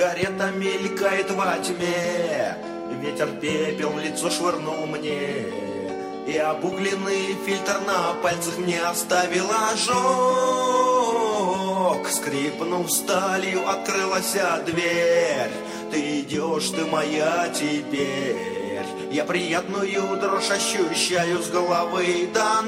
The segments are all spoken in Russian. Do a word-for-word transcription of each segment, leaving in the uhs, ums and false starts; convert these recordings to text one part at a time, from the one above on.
сигарета мелькает во тьме. Ветер пепел в лицо швырнул мне, и обугленный фильтр на пальцах мне оставил ожог. Скрипнув сталью, открылась дверь. Ты идешь, ты моя теперь. Я приятную дрожь ощущаю с головы до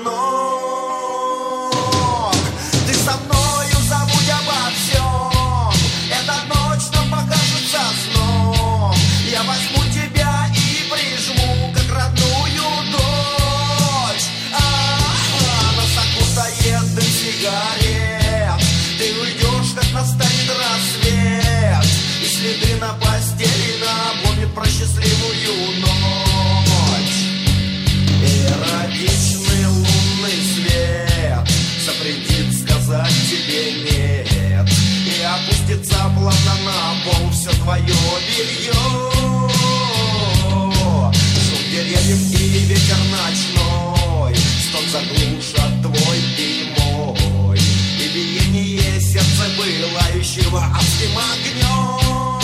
ног. Ты со мною, забудь обо всем. Эта ночь нам покажется сном. Я возьму тебя и прижму, как родную дочь. А-а-а, нас окутает дым сигарет. Ты уйдешь, как настанет рассвет, и следы на постели напомнят про счастливую ночь. Эротичный лунный свет запретит сказать тебе нет, и опустится плавно на пол все твое белье. Шум деревьев и ветер ночной стон заглушат твой и мой, и биение сердца пылающего адским огнем.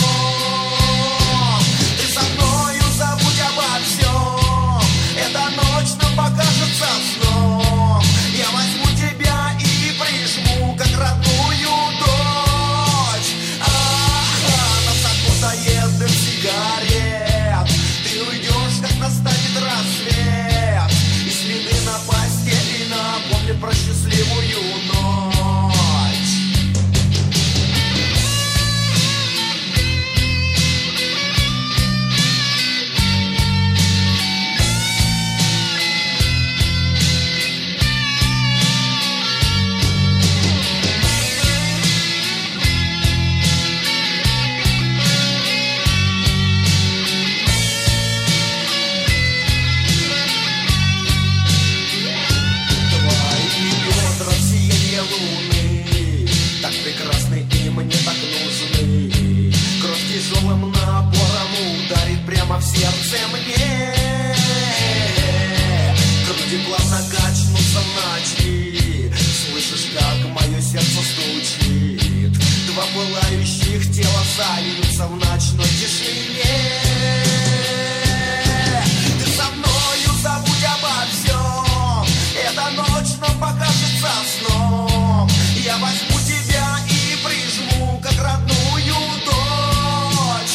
Ты со мною, забудь обо всем. Эта ночь нам покажется сном. Я возьму тебя и прижму, как родную дочь. А-а-а, нас окутает дым сигарет. Ты уйдешь, как настанет рассвет, и следы на постели напомнят про счастливую ночь. Тяжелым напором ударит прямо в сердце мне. Груди плавно качнутся ночи. Слышишь, как мое сердце стучит. Два пылающих тела сольются в ночной тишине. Ты со мною, забудь обо всем. Эта ночь нам покажется сном. Я возьму тебя и прижму, как родную дочь.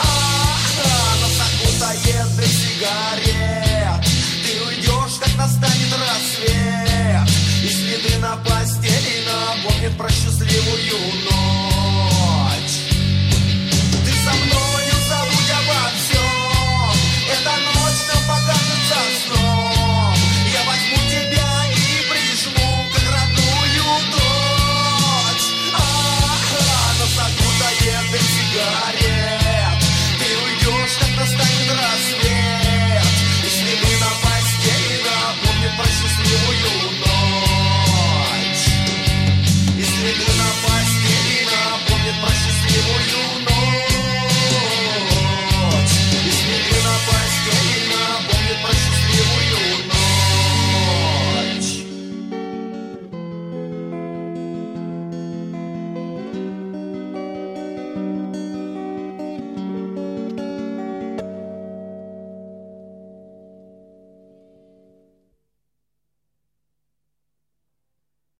Окутает дым сигарет. Ты уйдешь, как настанет рассвет, и следы на постели напомнят про счастье.